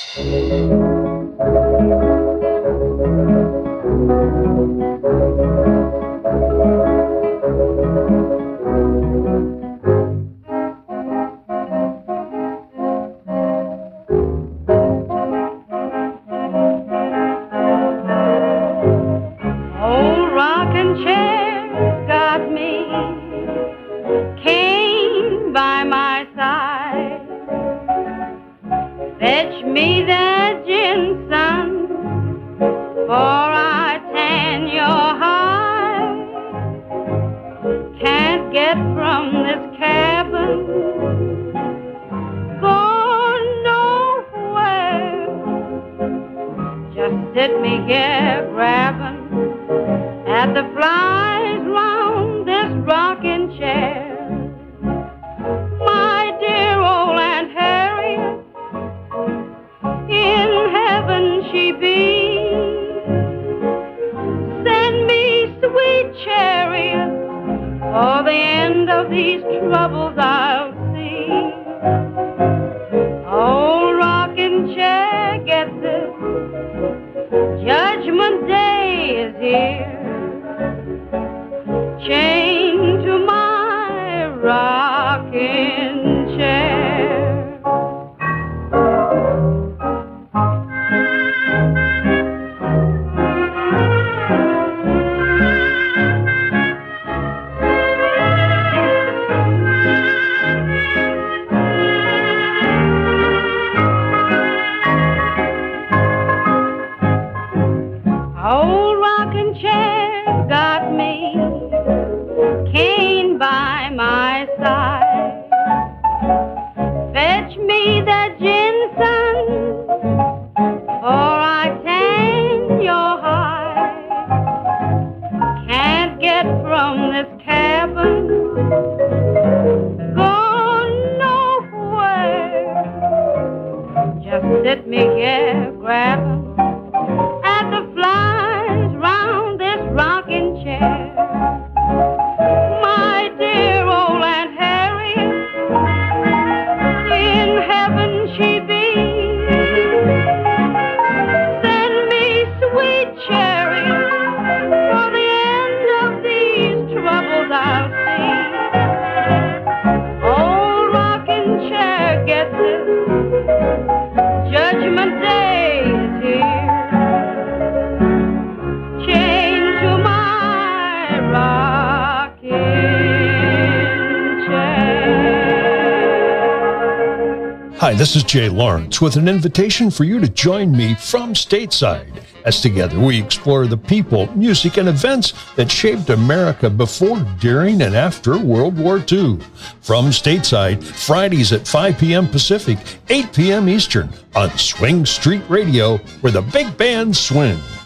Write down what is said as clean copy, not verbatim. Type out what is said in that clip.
Hi, this is Jay Lawrence with an invitation for you to join me from Stateside, as together we explore the people, music, and events that shaped America before, during, and after World War II. From Stateside, Fridays at 5 p.m. Pacific, 8 p.m. Eastern, on Swing Street Radio, where the big band swings.